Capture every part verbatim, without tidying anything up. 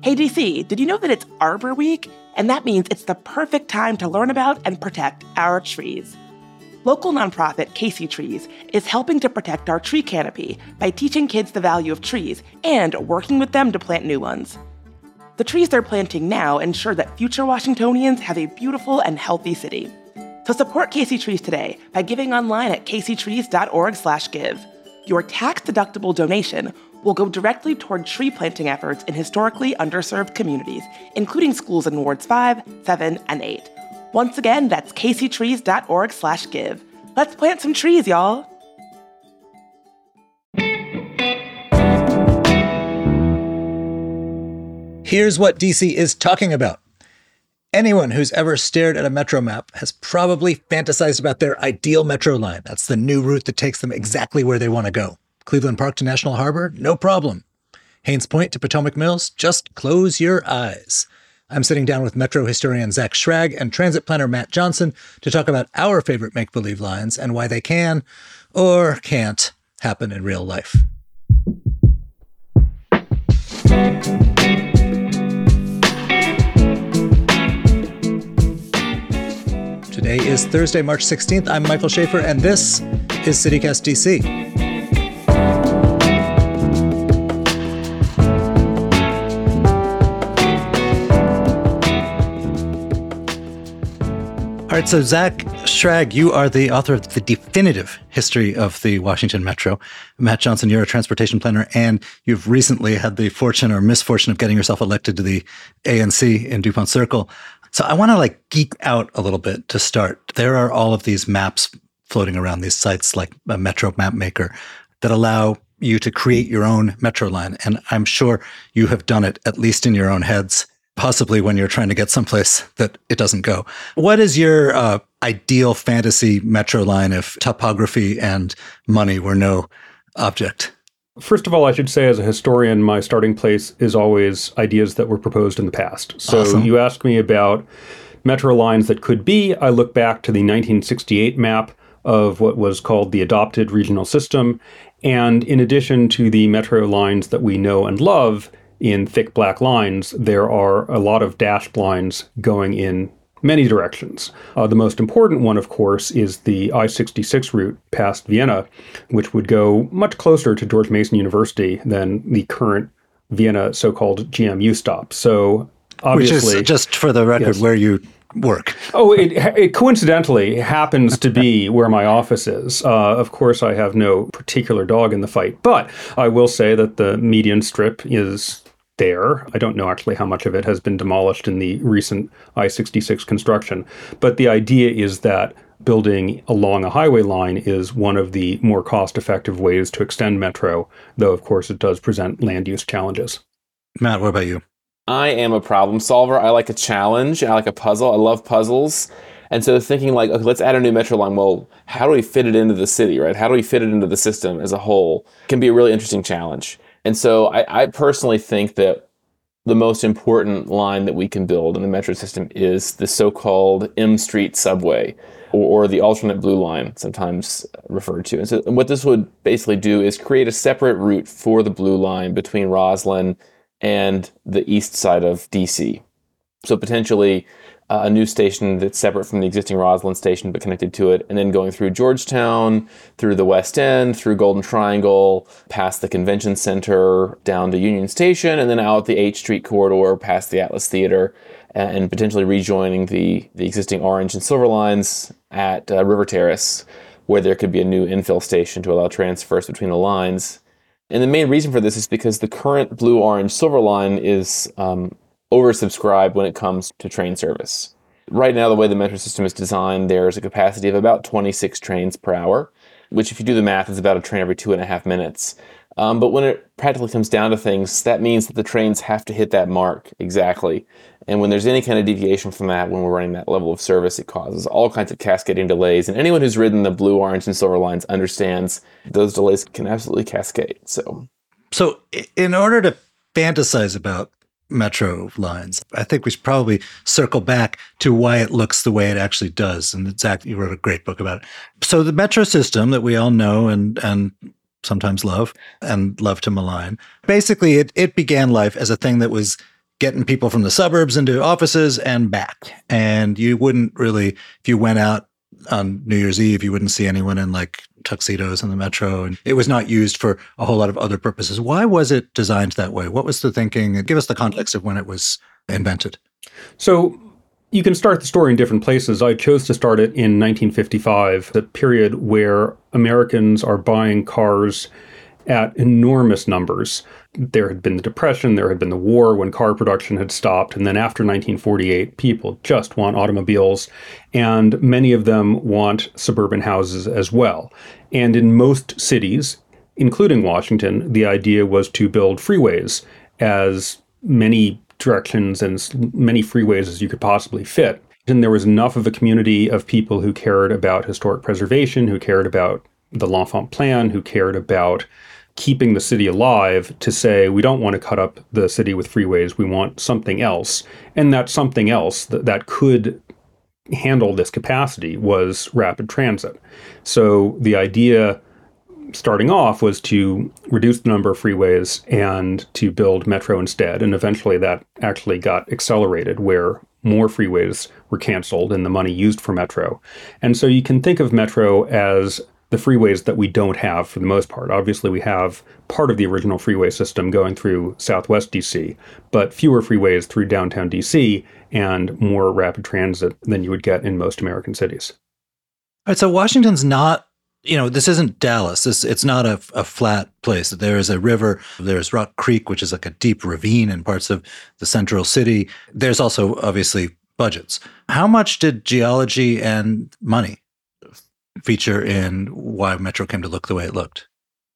Hey D C, did you know that it's Arbor Week? And that means it's the perfect time to learn about and protect our trees. Local nonprofit Casey Trees is helping to protect our tree canopy by teaching kids the value of trees and working with them to plant new ones. The trees they're planting now ensure that future Washingtonians have a beautiful and healthy city. So support Casey Trees today by giving online at casey trees dot org slash give. Your tax-deductible donation will go directly toward tree planting efforts in historically underserved communities, including schools in Wards five, seven, and eight. Once again, that's casey trees dot org slash give. Let's plant some trees, y'all. Here's what D C is talking about. Anyone who's ever stared at a metro map has probably fantasized about their ideal metro line. That's the new route that takes them exactly where they want to go. Cleveland Park to National Harbor? No problem. Haines Point to Potomac Mills? Just close your eyes. I'm sitting down with Metro historian Zach Schrag and transit planner Matt Johnson to talk about our favorite make-believe lines and why they can, or can't, happen in real life. Today is Thursday, March sixteenth. I'm Michael Schaefer, and this is CityCast D C. All right, so Zach Schrag, you are the author of The Definitive History of the Washington Metro. Matt Johnson, you're a transportation planner, and you've recently had the fortune or misfortune of getting yourself elected to the A N C in DuPont Circle. So I want to like geek out a little bit to start. There are all of these maps floating around, these sites like a Metro Map Maker that allow you to create your own metro line. And I'm sure you have done it, at least in your own heads, possibly when you're trying to get someplace that it doesn't go. What is your uh, ideal fantasy metro line if topography and money were no object? First of all, I should say as a historian, my starting place is always ideas that were proposed in the past. So Awesome. You ask me about metro lines that could be, I look back to the nineteen sixty-eight map of what was called the adopted regional system. And in addition to the metro lines that we know and love in thick black lines, there are a lot of dashed lines going in many directions. Uh, the most important one, of course, is the I sixty-six route past Vienna, which would go much closer to George Mason University than the current Vienna so-called G M U stop. So obviously... Which is, just for the record, yes. where you work. Oh, it, it coincidentally happens to be where my office is. Uh, of course, I have no particular dog in the fight, but I will say that the median strip is there. I don't know actually how much of it has been demolished in the recent I sixty-six construction, but the idea is that building along a highway line is one of the more cost-effective ways to extend metro, though of course it does present land use challenges. Matt, what about you? I am a problem solver. I like a challenge. I like a puzzle. I love puzzles. And so thinking like, okay, let's add a new metro line. Well, how do we fit it into the city, right? How do we fit it into the system as a whole? Can be a really interesting challenge. And so I, I personally think that the most important line that we can build in the metro system is the so-called M Street subway, or, or the alternate blue line, sometimes referred to. And so what this would basically do is create a separate route for the blue line between Roslyn and the east side of D C. So potentially uh, a new station that's separate from the existing Roslyn station but connected to it, and then going through Georgetown, through the West End, through Golden Triangle, past the Convention Center, down to Union Station, and then out the H Street corridor past the Atlas Theater, and potentially rejoining the, the existing orange and silver lines at uh, River Terrace, where there could be a new infill station to allow transfers between the lines. And the main reason for this is because the current blue, orange, silver line is um, oversubscribed when it comes to train service. Right now, the way the metro system is designed, there's a capacity of about twenty-six trains per hour, which if you do the math is about a train every two and a half minutes. Um, but when it practically comes down to things, that means that the trains have to hit that mark exactly. And when there's any kind of deviation from that, when we're running that level of service, it causes all kinds of cascading delays. And anyone who's ridden the blue, orange, and silver lines understands those delays can absolutely cascade. So, so in order to fantasize about metro lines, I think we should probably circle back to why it looks the way it actually does. And Zach, you wrote a great book about it. So the metro system that we all know and and sometimes love and love to malign, basically it, it began life as a thing that was getting people from the suburbs into offices and back. And you wouldn't really, if you went out on New Year's Eve, you wouldn't see anyone in like tuxedos in the metro. And it was not used for a whole lot of other purposes. Why was it designed that way? What was the thinking? Give us the context of when it was invented. So you can start the story in different places. I chose to start it in nineteen fifty-five, the period where Americans are buying cars at enormous numbers. There had been the Depression, there had been the war when car production had stopped, and then after nineteen forty-eight, people just want automobiles, and many of them want suburban houses as well. And in most cities, including Washington, the idea was to build freeways as many directions and as many freeways as you could possibly fit. And there was enough of a community of people who cared about historic preservation, who cared about the L'Enfant Plan, who cared about keeping the city alive, to say, we don't want to cut up the city with freeways, we want something else. And that something else that, that could handle this capacity was rapid transit. So the idea starting off was to reduce the number of freeways and to build metro instead. And eventually that actually got accelerated, where more freeways were canceled and the money used for metro. And so you can think of metro as the freeways that we don't have for the most part. Obviously, we have part of the original freeway system going through Southwest D C, but fewer freeways through downtown D C and more rapid transit than you would get in most American cities. All right, so Washington's not, you know, this isn't Dallas. This, it's not a, a flat place. There is a river. There's Rock Creek, which is like a deep ravine in parts of the central city. There's also, obviously, budgets. How much did geology and money feature in why Metro came to look the way it looked?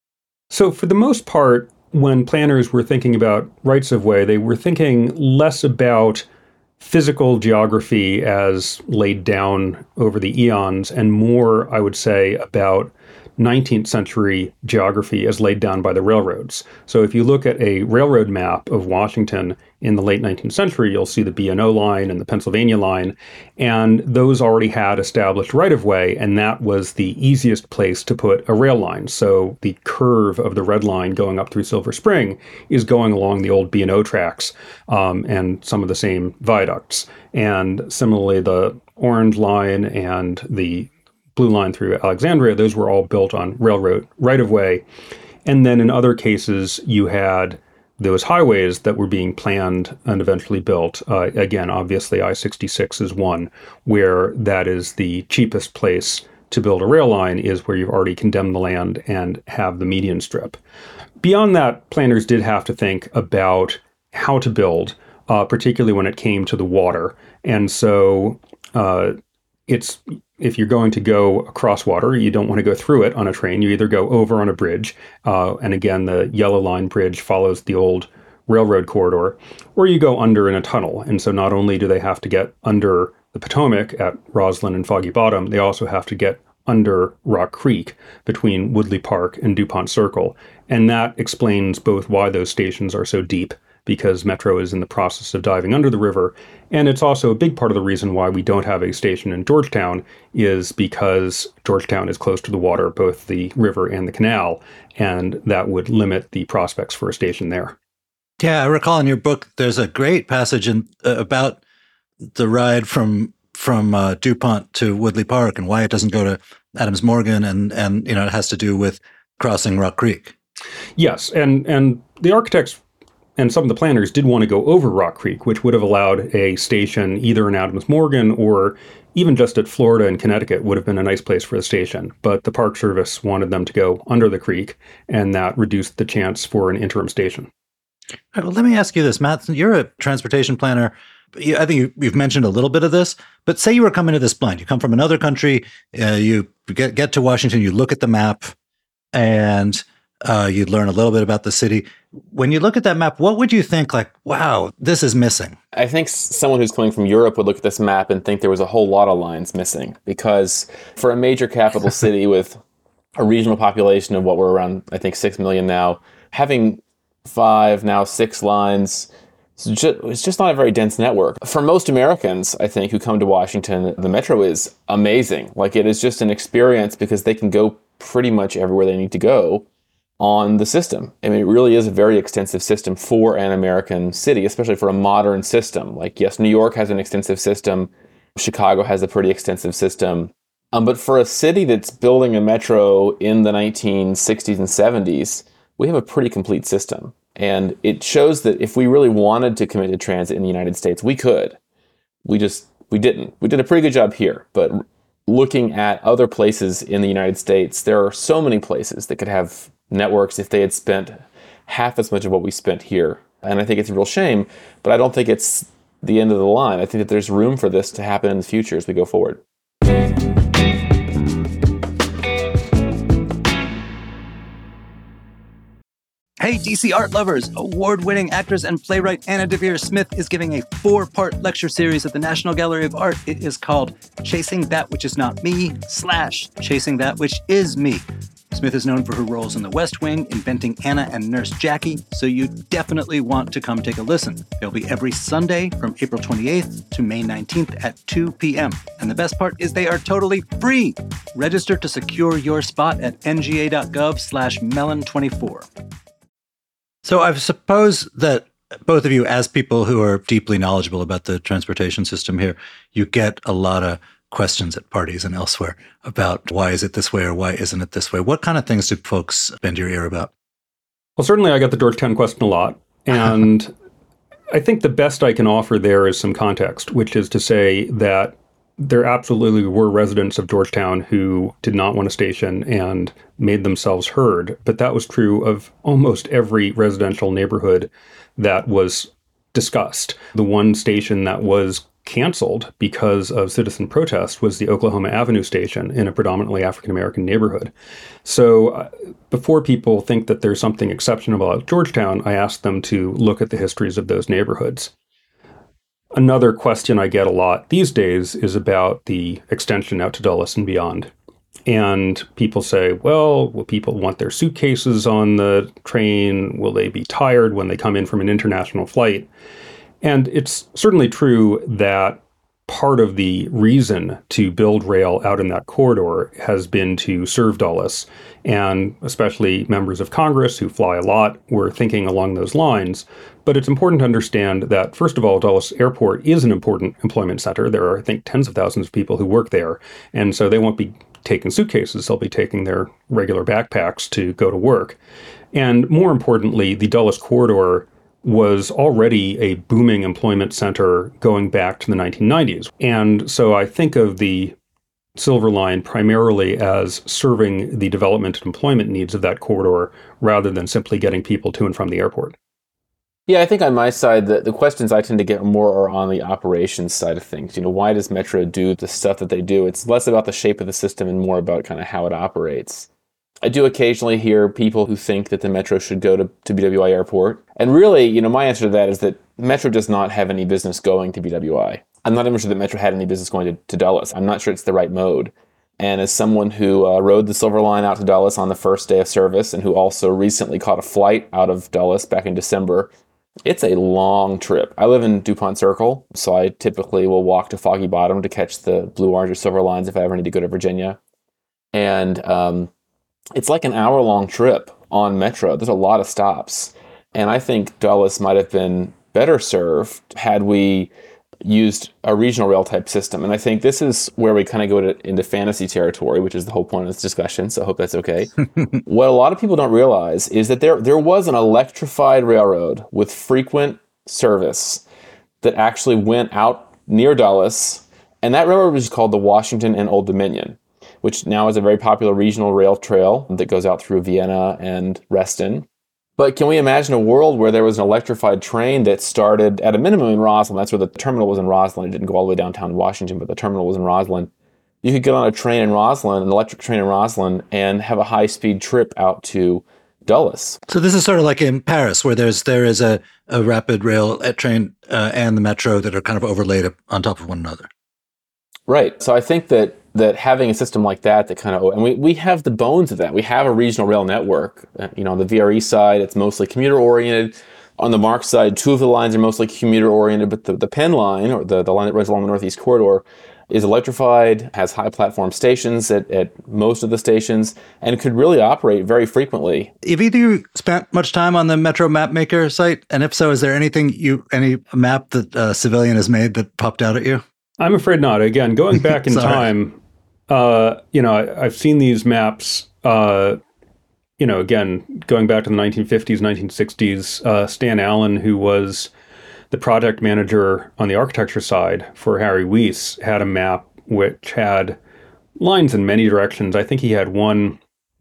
So for the most part, when planners were thinking about rights-of-way, they were thinking less about physical geography as laid down over the eons, and more, I would say, about nineteenth century geography as laid down by the railroads. So if you look at a railroad map of Washington in the late nineteenth century, you'll see the B and O line and the Pennsylvania line, and those already had established right-of-way, and that was the easiest place to put a rail line. So the curve of the red line going up through Silver Spring is going along the old B and O tracks um, and some of the same viaducts. And similarly, the orange line and the blue line through Alexandria, those were all built on railroad right-of-way. And then in other cases, you had those highways that were being planned and eventually built. Uh, again, obviously, I sixty-six is one, where that is the cheapest place to build a rail line, is where you've already condemned the land and have the median strip. Beyond that, planners did have to think about how to build, uh, particularly when it came to the water. And so uh, it's if you're going to go across water, you don't want to go through it on a train. You either go over on a bridge, uh, and again, the Yellow Line bridge follows the old railroad corridor, or you go under in a tunnel. And so not only do they have to get under the Potomac at Roslyn and Foggy Bottom, they also have to get under Rock Creek between Woodley Park and DuPont Circle. And that explains both why those stations are so deep, because Metro is in the process of diving under the river. And it's also a big part of the reason why we don't have a station in Georgetown, is because Georgetown is close to the water, both the river and the canal, and that would limit the prospects for a station there. Yeah, I recall in your book, there's a great passage in, uh, about the ride from from uh, DuPont to Woodley Park and why it doesn't go to Adams Morgan, and and you know it has to do with crossing Rock Creek. Yes, and and the architects and some of the planners did want to go over Rock Creek, which would have allowed a station either in Adams Morgan or even just at Florida and Connecticut would have been a nice place for a station. But the Park Service wanted them to go under the creek, and that reduced the chance for an interim station. All right, well, let me ask you this, Matt. You're a transportation planner. I think you've mentioned a little bit of this, but say you were coming to this blind. You come from another country, uh, you get, get to Washington, you look at the map, and uh, you learn a little bit about the city. When you look at that map, what would you think, like, wow, this is missing? I think someone who's coming from Europe would look at this map and think there was a whole lot of lines missing, because for a major capital city with a regional population of what we're around, I think, six million now, having five, now six lines, it's just, it's just not a very dense network. For most Americans, I think, who come to Washington, the Metro is amazing. Like, it is just an experience because they can go pretty much everywhere they need to go on the system. I mean, it really is a very extensive system for an American city, especially for a modern system. Like, yes, New York has an extensive system. Chicago has a pretty extensive system. Um, but for a city that's building a metro in the nineteen sixties and seventies, we have a pretty complete system. And it shows that if we really wanted to commit to transit in the United States, we could. We just, we didn't. We did a pretty good job here. But looking at other places in the United States, there are so many places that could have networks if they had spent half as much of what we spent here. And I think it's a real shame, but I don't think it's the end of the line. I think that there's room for this to happen in the future as we go forward. Hey, D C art lovers! Award-winning actress and playwright Anna Deavere Smith is giving a four-part lecture series at the National Gallery of Art. It is called Chasing That Which Is Not Me slash Chasing That Which Is Me. Smith is known for her roles in The West Wing, Inventing Anna, and Nurse Jackie, so you definitely want to come take a listen. It'll be every Sunday from April twenty-eighth to May nineteenth at two p.m. And the best part is they are totally free. Register to secure your spot at nga.gov slash melon24. So I suppose that both of you, as people who are deeply knowledgeable about the transportation system here, you get a lot of questions at parties and elsewhere about why is it this way or why isn't it this way? What kind of things do folks bend your ear about? Well, certainly I get the Georgetown question a lot. And I think the best I can offer there is some context, which is to say that there absolutely were residents of Georgetown who did not want a station and made themselves heard. But that was true of almost every residential neighborhood that was discussed. The one station that was canceled because of citizen protest was the Oklahoma Avenue station in a predominantly African-American neighborhood. So uh, before people think that there's something exceptional about Georgetown, I ask them to look at the histories of those neighborhoods. Another question I get a lot these days is about the extension out to Dulles and beyond. And people say, well, will people want their suitcases on the train? Will they be tired when they come in from an international flight? And it's certainly true that part of the reason to build rail out in that corridor has been to serve Dulles. And especially members of Congress who fly a lot were thinking along those lines. But it's important to understand that, first of all, Dulles Airport is an important employment center. There are, I think, tens of thousands of people who work there. And so they won't be taking suitcases. They'll be taking their regular backpacks to go to work. And more importantly, the Dulles corridor was already a booming employment center going back to the nineteen nineties. And so I think of the Silver Line primarily as serving the development and employment needs of that corridor rather than simply getting people to and from the airport. Yeah, I think on my side, the, the questions I tend to get more are on the operations side of things. You know, why does Metro do the stuff that they do? It's less about the shape of the system and more about kind of how it operates. I do occasionally hear people who think that the Metro should go to, to B W I Airport. And really, you know, my answer to that is that Metro does not have any business going to B W I. I'm not even sure that Metro had any business going to, to Dulles. I'm not sure it's the right mode. And as someone who uh, rode the Silver Line out to Dulles on the first day of service and who also recently caught a flight out of Dulles back in December, it's a long trip. I live in DuPont Circle, so I typically will walk to Foggy Bottom to catch the Blue, Orange, or Silver Lines if I ever need to go to Virginia. And um, it's like an hour-long trip on Metro. There's a lot of stops. And I think Dulles might have been better served had we used a regional rail type system. And I think this is where we kind of go to, into fantasy territory, which is the whole point of this discussion. So I hope that's okay. What a lot of people don't realize is that there, there was an electrified railroad with frequent service that actually went out near Dulles. And that railroad was called the Washington and Old Dominion, which now is a very popular regional rail trail that goes out through Vienna and Reston. But can we imagine a world where there was an electrified train that started at a minimum in Roslyn? That's where the terminal was in Roslyn. It didn't go all the way downtown Washington, but the terminal was in Roslyn. You could get on a train in Roslyn, an electric train in Roslyn, and have a high-speed trip out to Dulles. So this is sort of like in Paris, where there's there is a, a rapid rail train uh, and the metro that are kind of overlaid on top of one another. Right. So I think that that having a system like that, that kind of, and we, we have the bones of that. We have a regional rail network. Uh, you know, on the V R E side, it's mostly commuter-oriented. On the MARC side, two of the lines are mostly commuter-oriented, but the, the Penn line, or the, the line that runs along the Northeast Corridor, is electrified, has high platform stations at, at most of the stations, and could really operate very frequently. Have either of you spent much time on the Metro Mapmaker site? And if so, is there anything you, any map that a civilian has made that popped out at you? I'm afraid not. Again, going back in time, uh, you know, I, I've seen these maps, uh, you know, again, going back to the nineteen fifties, nineteen sixties, uh, Stan Allen, who was the project manager on the architecture side for Harry Weiss, had a map which had lines in many directions. I think he had one,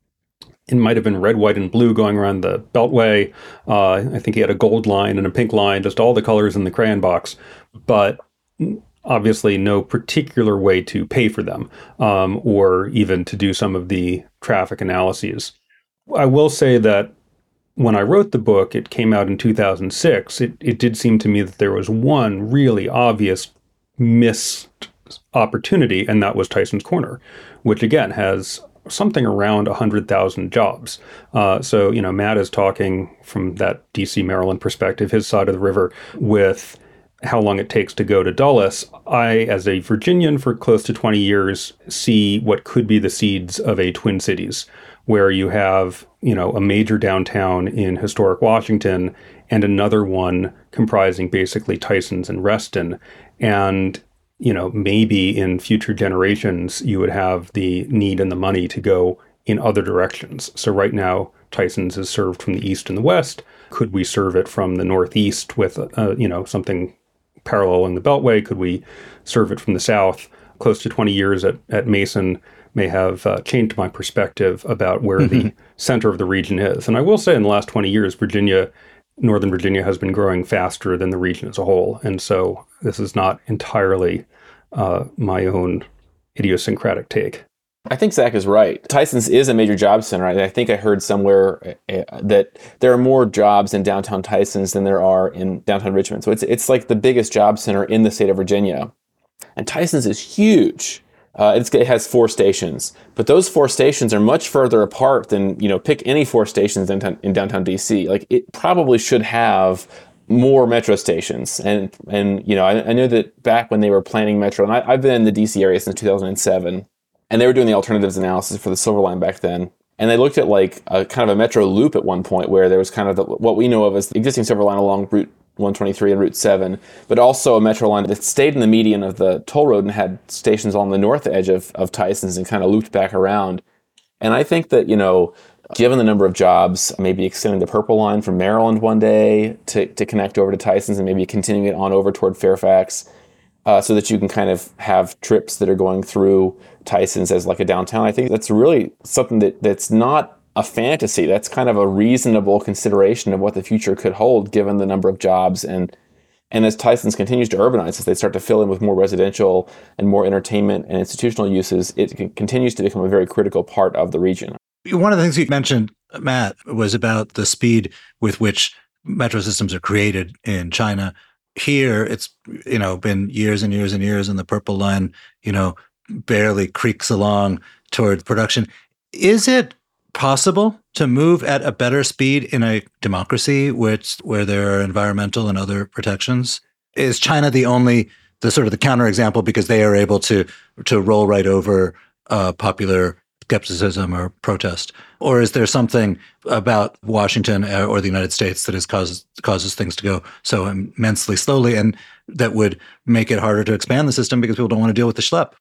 it might have been red, white, and blue going around the Beltway. Uh, I think he had a gold line and a pink line, just all the colors in the crayon box, but obviously no particular way to pay for them, um, or even to do some of the traffic analyses. I will say that when I wrote the book, it came out in two thousand six, it, it did seem to me that there was one really obvious missed opportunity, and that was Tyson's Corner, which again has something around one hundred thousand jobs. Uh, so, you know, Matt is talking from that D C, Maryland perspective, his side of the river, with how long it takes to go to Dulles. I, as a Virginian for close to twenty years, see what could be the seeds of a Twin Cities, where you have, you know, a major downtown in historic Washington and another one comprising basically Tysons and Reston. And, you know, maybe in future generations, you would have the need and the money to go in other directions. So right now, Tysons is served from the east and the west. Could we serve it from the northeast with, uh, you know, something paralleling the Beltway? Could we serve it from the south? Close to twenty years at, at Mason may have uh, changed my perspective about where mm-hmm. the center of the region is. And I will say in the last twenty years, Virginia, Northern Virginia has been growing faster than the region as a whole. And so this is not entirely uh, my own idiosyncratic take. I think Zach is right. Tysons is a major job center. I think I heard somewhere uh, that there are more jobs in downtown Tysons than there are in downtown Richmond. So it's it's like the biggest job center in the state of Virginia. And Tysons is huge. Uh, it's, it has four stations, but those four stations are much further apart than, you know, pick any four stations in, in downtown D C. Like, it probably should have more metro stations. And, and you know, I, I know that back when they were planning metro, and I, I've been in the D C area since two thousand seven, and they were doing the alternatives analysis for the Silver Line back then. And they looked at like a kind of a metro loop at one point where there was kind of the, what we know of as the existing Silver Line along Route one twenty-three and Route seven, but also a metro line that stayed in the median of the toll road and had stations on the north edge of, of Tysons and kind of looped back around. And I think that, you know, given the number of jobs, maybe extending the Purple Line from Maryland one day to, to connect over to Tysons and maybe continuing it on over toward Fairfax, uh, so that you can kind of have trips that are going through Tysons as like a downtown. I think that's really something that, that's not a fantasy. That's kind of a reasonable consideration of what the future could hold given the number of jobs. And and as Tysons continues to urbanize, as they start to fill in with more residential and more entertainment and institutional uses, it c- continues to become a very critical part of the region. One of the things you mentioned, Matt, was about the speed with which metro systems are created in China. Here, it's, you know, been years and years and years, and the Purple Line, you know, barely creaks along toward production. Is it possible to move at a better speed in a democracy which where there are environmental and other protections? Is China the only, the sort of the counterexample because they are able to to roll right over uh, popular skepticism or protest? Or is there something about Washington or the United States that is causes causes things to go so immensely slowly and that would make it harder to expand the system because people don't want to deal with the schlep?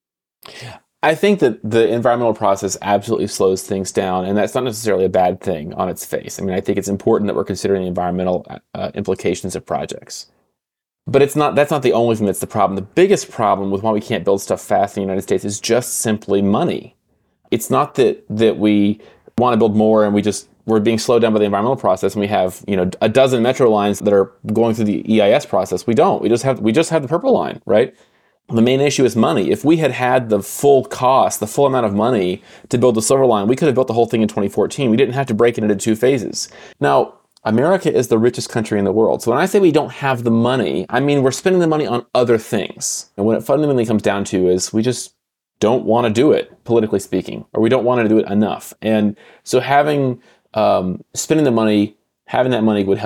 I think that the environmental process absolutely slows things down, and that's not necessarily a bad thing on its face. I mean, I think it's important that we're considering the environmental uh, implications of projects. But it's not. That's not the only thing that's the problem. The biggest problem with why we can't build stuff fast in the United States is just simply money. It's not that that we want to build more and we just we're being slowed down by the environmental process, and we have, you know, a dozen metro lines that are going through the E I S process. We don't. We just have we just have the Purple Line, right? The main issue is money. If we had had the full cost, the full amount of money to build the Silver Line, we could have built the whole thing in twenty fourteen. We didn't have to break it into two phases. Now, America is the richest country in the world. So when I say we don't have the money, I mean we're spending the money on other things. And what it fundamentally comes down to is we just don't want to do it, politically speaking, or we don't want to do it enough. And so having, um, spending the money, having that money would help.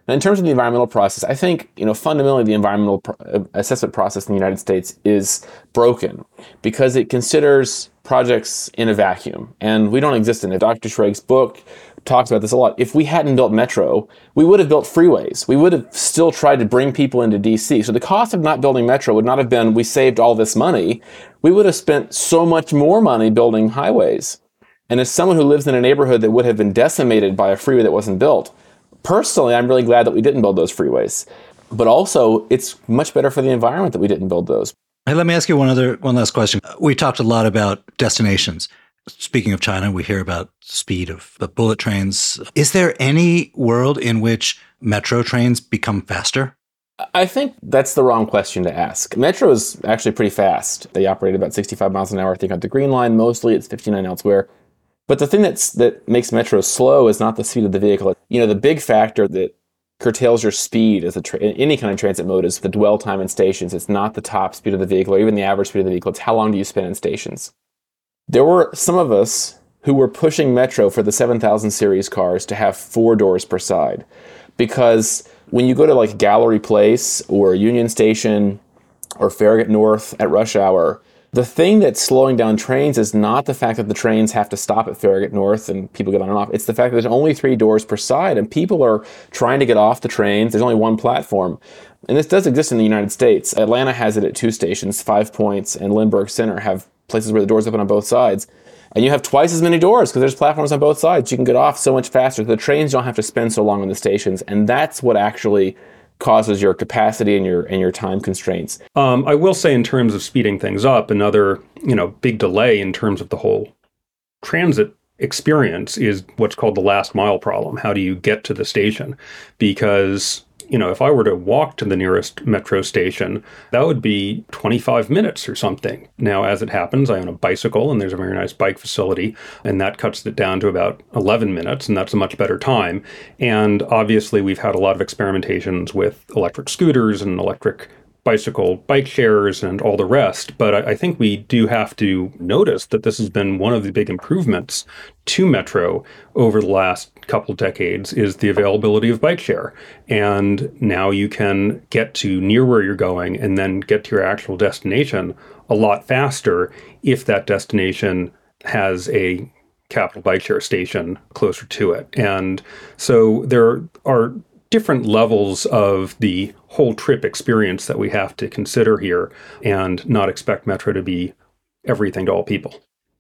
Now, in terms of the environmental process, I think, you know, fundamentally the environmental pro- assessment process in the United States is broken because it considers projects in a vacuum, and we don't exist in it. Doctor Schrag's book talks about this a lot. If we hadn't built Metro, we would have built freeways. We would have still tried to bring people into D C. So the cost of not building Metro would not have been we saved all this money. We would have spent so much more money building highways. And as someone who lives in a neighborhood that would have been decimated by a freeway that wasn't built, personally, I'm really glad that we didn't build those freeways. But also, it's much better for the environment that we didn't build those. Hey, let me ask you one other, one last question. We talked a lot about destinations. Speaking of China, we hear about speed of the bullet trains. Is there any world in which metro trains become faster? I think that's the wrong question to ask. Metro is actually pretty fast. They operate about sixty-five miles an hour, I think, on the Green Line. Mostly it's fifty-nine elsewhere. But the thing that's that makes Metro slow is not the speed of the vehicle. You know, the big factor that curtails your speed as a tra- any kind of transit mode is the dwell time in stations. It's not the top speed of the vehicle or even the average speed of the vehicle. It's how long do you spend in stations. There were some of us who were pushing Metro for the seven thousand series cars to have four doors per side. Because when you go to like Gallery Place or Union Station or Farragut North at rush hour, the thing that's slowing down trains is not the fact that the trains have to stop at Farragut North and people get on and off. It's the fact that there's only three doors per side and people are trying to get off the trains. There's only one platform. And this does exist in the United States. Atlanta has it at two stations. Five Points and Lindbergh Center have places where the doors open on both sides. And you have twice as many doors because there's platforms on both sides. You can get off so much faster. The trains don't have to spend so long in the stations. And that's what actually causes your capacity and your and your time constraints. Um, I will say in terms of speeding things up, another, you know, big delay in terms of the whole transit experience is what's called the last mile problem. How do you get to the station? Because, you know, if I were to walk to the nearest metro station, that would be twenty-five minutes or something. Now, as it happens, I own a bicycle and there's a very nice bike facility, and that cuts it down to about eleven minutes, and that's a much better time. And obviously, we've had a lot of experimentations with electric scooters and electric bicycle bike shares and all the rest. But I, I think we do have to notice that this has been one of the big improvements to Metro over the last couple decades is the availability of bike share. And now you can get to near where you're going and then get to your actual destination a lot faster if that destination has a Capital Bike Share station closer to it. And so there are different levels of the whole trip experience that we have to consider here and not expect Metro to be everything to all people.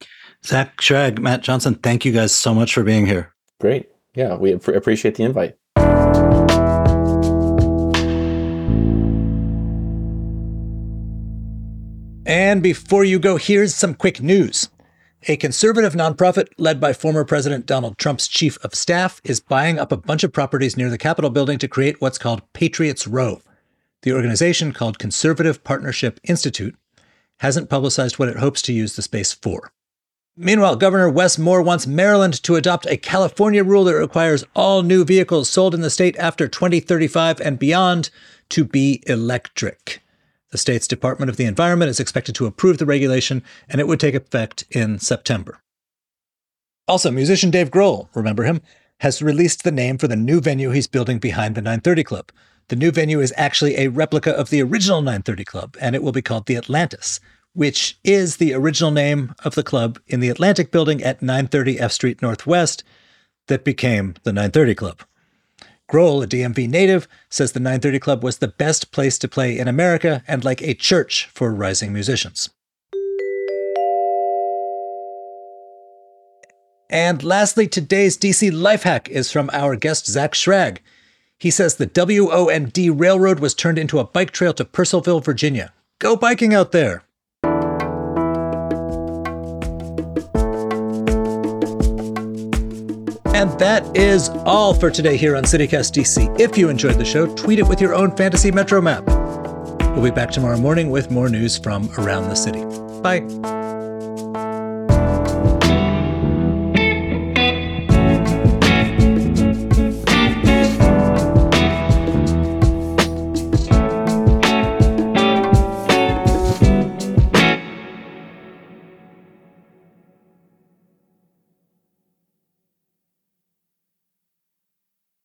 Zach Schrag, Matt Johnson, thank you guys so much for being here. Great. Yeah, we ap- appreciate the invite. And before you go, here's some quick news. A conservative nonprofit led by former President Donald Trump's chief of staff is buying up a bunch of properties near the Capitol building to create what's called Patriots Row. The organization, called Conservative Partnership Institute, hasn't publicized what it hopes to use the space for. Meanwhile, Governor Wes Moore wants Maryland to adopt a California rule that requires all new vehicles sold in the state after twenty thirty-five and beyond to be electric. The state's Department of the Environment is expected to approve the regulation, and it would take effect in September. Also, musician Dave Grohl, remember him, has released the name for the new venue he's building behind the nine thirty Club. The new venue is actually a replica of the original nine thirty Club, and it will be called the Atlantis, which is the original name of the club in the Atlantic Building at nine thirty F Street Northwest that became the nine thirty Club. Grohl, a D M V native, says the nine thirty Club was the best place to play in America and like a church for rising musicians. And lastly, today's D C Life Hack is from our guest, Zach Schrag. He says the W O N D Railroad was turned into a bike trail to Purcellville, Virginia. Go biking out there! And that is all for today here on CityCast D C. If you enjoyed the show, tweet it with your own fantasy metro map. We'll be back tomorrow morning with more news from around the city. Bye.